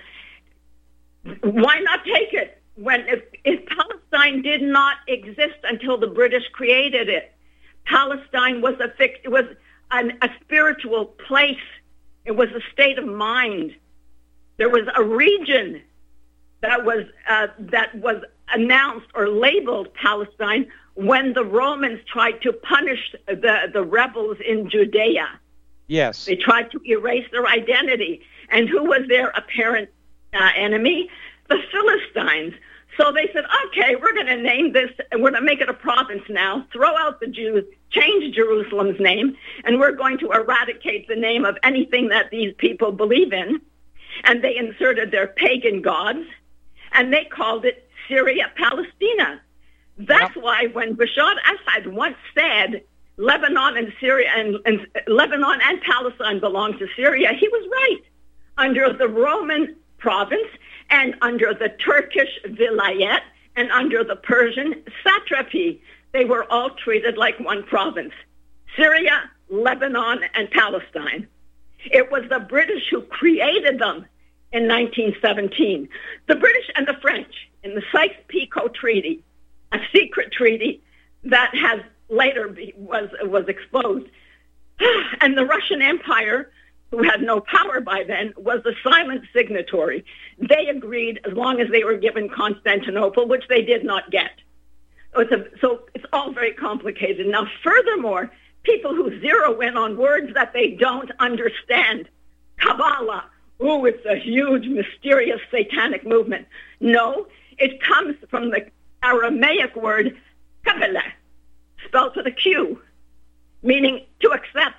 why not take it? When if, if Palestine did not exist until the British created it, Palestine was a fix, it was an, a spiritual place. It was a state of mind. There was a region that was uh, that was announced or labeled Palestine when the Romans tried to punish the, the rebels in Judea. Yes. They tried to erase their identity. And who was their apparent uh, enemy? The Philistines. So they said, okay, we're going to name this, and we're going to make it a province now, throw out the Jews, change Jerusalem's name, and we're going to eradicate the name of anything that these people believe in. And they inserted their pagan gods, and they called it Syria Palestina. That's yep. why when Bashar al-Assad once said Lebanon and Syria and, and Lebanon and Palestine belong to Syria. He was right. Under the Roman province and under the Turkish vilayet and under the Persian satrapy, they were all treated like one province. Syria, Lebanon, and Palestine. It was the British who created them in nineteen seventeen. The British and the French in the Sykes-Picot Treaty, a secret treaty that has later be, was was exposed. And the Russian Empire, who had no power by then, was the silent signatory. They agreed as long as they were given Constantinople, which they did not get. So it's, a, so it's all very complicated. Now, furthermore, people who zero in on words that they don't understand. Kabbalah. Oh, it's a huge, mysterious, satanic movement. No, it comes from the Aramaic word Kabbalah, spelled with a Q, meaning to accept.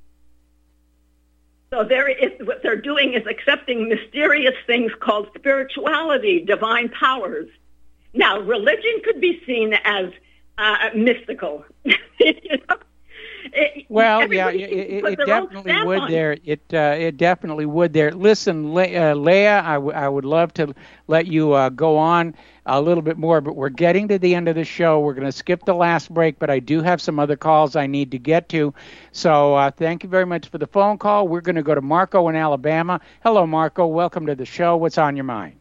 So there is, what they're doing is accepting mysterious things called spirituality, divine powers. Now, religion could be seen as uh, mystical. you know? It, well, yeah, it, it, it definitely would on. there. It uh, it definitely would there. Listen, Le- uh, Leah, I, w- I would love to let you uh, go on a little bit more, but we're getting to the end of the show. We're going to skip the last break, but I do have some other calls I need to get to. So uh, thank you very much for the phone call. We're going to go to Marco in Alabama. Hello, Marco. Welcome to the show. What's on your mind?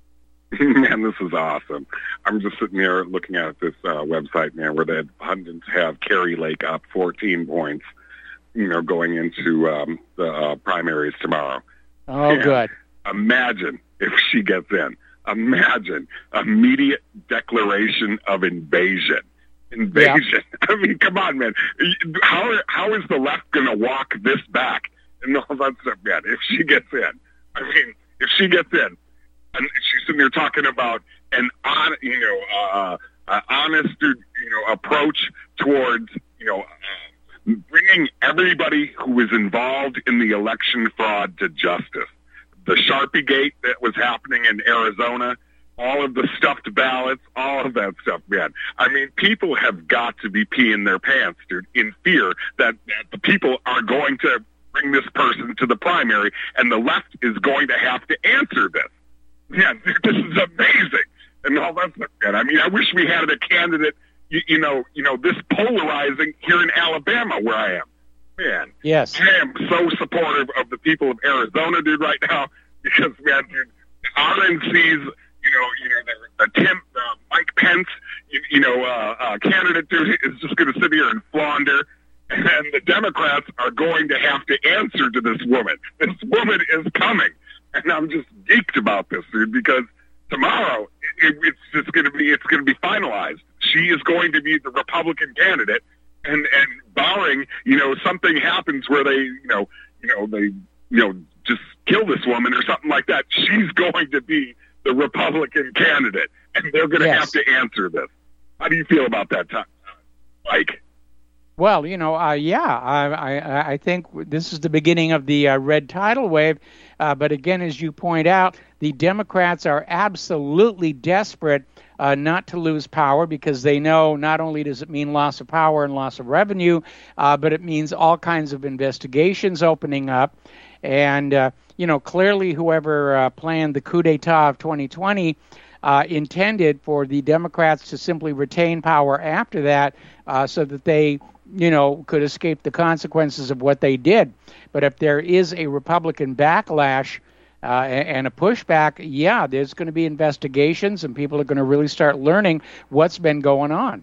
Man, this is awesome. I'm just sitting there looking at this uh, website, man, where the pundits have Kari Lake up fourteen points, you know, going into um, the uh, primaries tomorrow. Oh, and good. Imagine if she gets in. Imagine immediate declaration of invasion. Invasion. Yeah. I mean, come on, man. How how is the left going to walk this back and all that stuff, man? If she gets in, I mean, if she gets in. And she's sitting there talking about an on, you know, uh, uh, honest, you know, approach towards, you know, uh, bringing everybody who was involved in the election fraud to justice. The Sharpie Gate that was happening in Arizona, all of the stuffed ballots, all of that stuff, man. I mean, people have got to be peeing their pants, dude, in fear that, that the people are going to bring this person to the primary, and the left is going to have to answer this. Yeah, this is amazing, and all that stuff. Man, I mean, I wish we had a candidate, you, you know, you know, this polarizing here in Alabama, where I am. Man, yes, I am so supportive of the people of Arizona, dude, right now, because man, dude, R N C's, you know, you know, the, the Tim, uh, Mike Pence, you, you know, uh, uh, candidate, dude, is just going to sit here and flounder. And the Democrats are going to have to answer to this woman. This woman is coming. And I'm just geeked about this, dude, because tomorrow it, it's just going to be it's going to be finalized. She is going to be the Republican candidate, and and barring you know something happens where they you know you know they you know just kill this woman or something like that, she's going to be the Republican candidate, and they're going to yes. have to answer this. How do you feel about that, Tom? Mike? Well, you know, uh, yeah, I, I I think this is the beginning of the uh, red tidal wave. Uh, but again, as you point out, the Democrats are absolutely desperate uh, not to lose power, because they know not only does it mean loss of power and loss of revenue, uh, but it means all kinds of investigations opening up. And, uh, you know, clearly whoever uh, planned the coup d'etat of twenty twenty uh, intended for the Democrats to simply retain power after that uh, so that they, you know, could escape the consequences of what they did. But if there is a Republican backlash uh, and a pushback, yeah, there's going to be investigations, and people are going to really start learning what's been going on.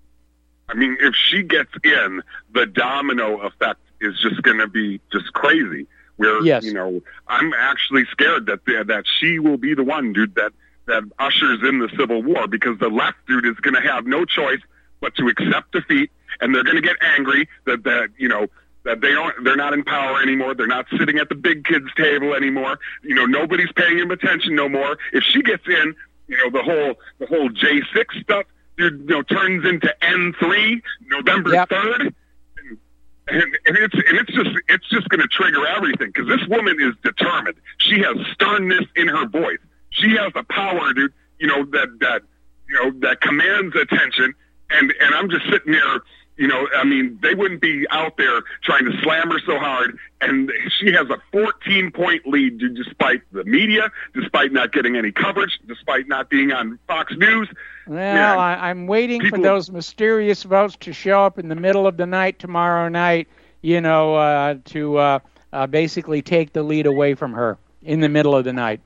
I mean, if she gets in, the domino effect is just going to be just crazy. Where, yes. you know, I'm actually scared that the, that she will be the one, dude, that, that ushers in the Civil War, because the left, dude, is going to have no choice but to accept defeat, and they're going to get angry that, that you know, that they don't, they're not in power anymore. They're not sitting at the big kids' table anymore. You know, nobody's paying them attention no more. If she gets in, you know, the whole the whole J six stuff, dude, you know, turns into N three, November yep. third. And, and it's and it's just it's just going to trigger everything, because this woman is determined. She has sternness in her voice. She has a power, dude. You know that that you know that commands attention. And and I'm just sitting there, You know, I mean, they wouldn't be out there trying to slam her so hard, and she has a fourteen-point lead despite the media, despite not getting any coverage, despite not being on Fox News. Well, Man, I, I'm waiting people, for those mysterious votes to show up in the middle of the night tomorrow night, you know, uh, to uh, uh, basically take the lead away from her in the middle of the night.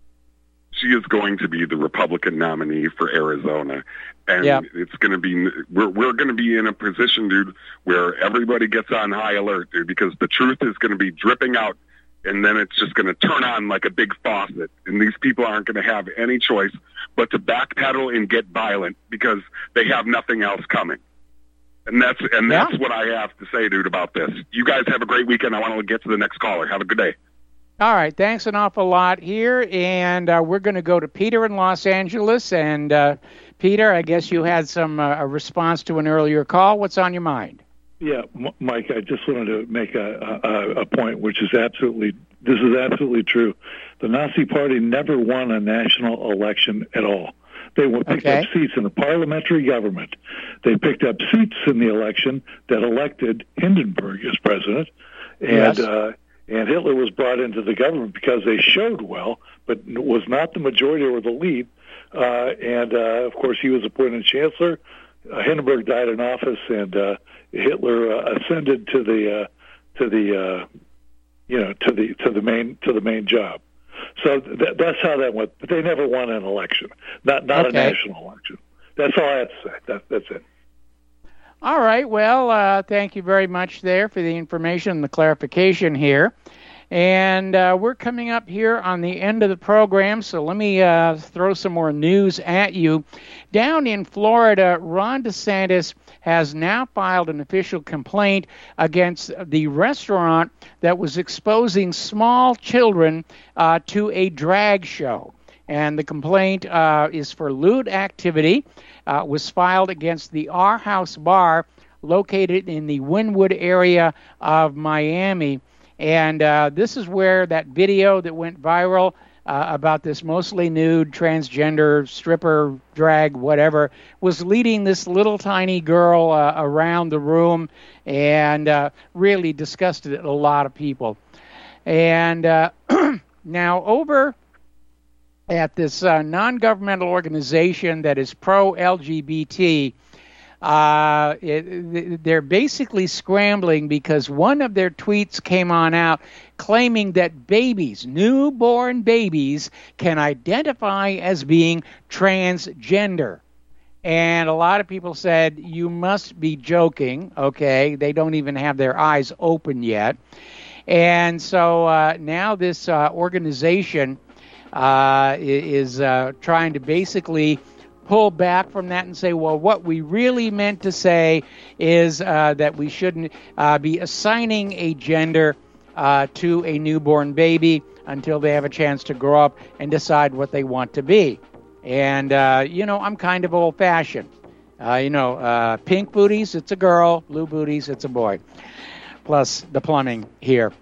She is going to be the Republican nominee for Arizona. And yep. it's going to be, we're, we're going to be in a position, dude, where everybody gets on high alert, dude, because the truth is going to be dripping out, and then it's just going to turn on like a big faucet. And these people aren't going to have any choice but to backpedal and get violent because they have nothing else coming. And that's and yeah. that's what I have to say, dude, about this. You guys have a great weekend. I want to get to the next caller. Have a good day. All right, thanks an awful lot here, and uh, we're going to go to Peter in Los Angeles. And uh, Peter, I guess you had some uh, a response to an earlier call. What's on your mind? Yeah, M- Mike, I just wanted to make a, a, a point, which is absolutely this is absolutely true. The Nazi Party never won a national election at all. They picked okay. up seats in the parliamentary government. They picked up seats in the election that elected Hindenburg as president, and. Yes. Uh, And Hitler was brought into the government because they showed well, but was not the majority or the lead. Uh, and, uh, of course, he was appointed chancellor. Uh, Hindenburg died in office, and uh, Hitler uh, ascended to the uh, to the uh, you know to the to the main to the main job. So th- that's how that went. But they never won an election, not not okay. a national election. That's all I have to say. That, that's it. All right. Well, uh, thank you very much there for the information and the clarification here. And uh, we're coming up here on the end of the program, so let me uh, throw some more news at you. Down in Florida, Ron DeSantis has now filed an official complaint against the restaurant that was exposing small children uh, to a drag show. And the complaint uh, is for lewd activity. Uh, was filed against the Our House Bar located in the Wynwood area of Miami. And uh, this is where that video that went viral uh, about this mostly nude, transgender, stripper, drag, whatever, was leading this little tiny girl uh, around the room and uh, really disgusted a lot of people. And uh, now over at this uh, non-governmental organization that is pro-L G B T, uh, it, they're basically scrambling because one of their tweets came on out claiming that babies, newborn babies, can identify as being transgender. And a lot of people said, you must be joking, okay? They don't even have their eyes open yet. And so uh, now this uh, organization Uh, is uh, trying to basically pull back from that and say, well, what we really meant to say is uh, that we shouldn't uh, be assigning a gender uh, to a newborn baby until they have a chance to grow up and decide what they want to be. And, uh, you know, I'm kind of old-fashioned. Uh, you know, uh, pink booties, it's a girl. Blue booties, it's a boy. Plus the plumbing here.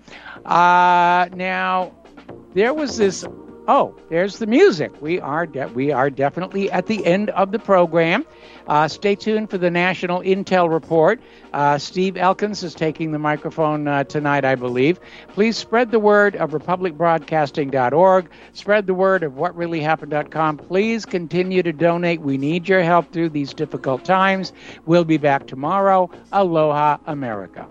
Uh, now, there was this... Oh, there's the music. We are de- we are definitely at the end of the program. Uh, stay tuned for the National Intel Report. Uh, Steve Elkins is taking the microphone uh, tonight, I believe. Please spread the word of republic broadcasting dot org. Spread the word of what really happened dot com. Please continue to donate. We need your help through these difficult times. We'll be back tomorrow. Aloha, America.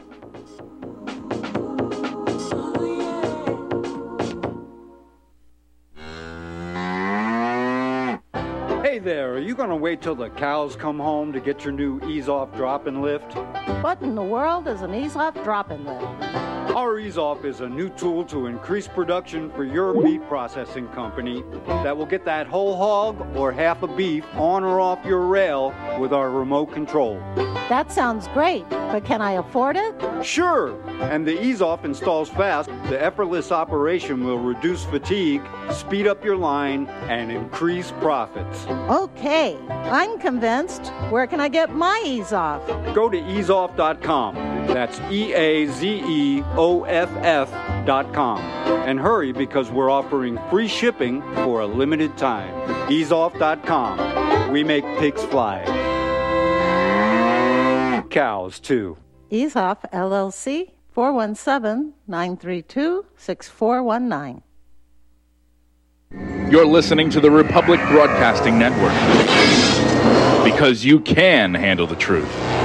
Hey there, are you going to wait till the cows come home to get your new ease-off drop-in lift? What in the world is an ease-off drop-in lift? Our ease-off is a new tool to increase production for your meat processing company that will get that whole hog or half a beef on or off your rail with our remote control. That sounds great, but can I afford it? Sure, and the ease-off installs fast. The effortless operation will reduce fatigue, speed up your line, and increase profits. Okay, I'm convinced. Where can I get my ease-off? Go to ease off dot com. That's E A Z E O F F dot com. And hurry because we're offering free shipping for a limited time. ease off dot com. We make pigs fly. milk cows, too. Easoff, L L C, four one seven, nine three two, six four one nine. You're listening to the Republic Broadcasting Network. Because you can handle the truth.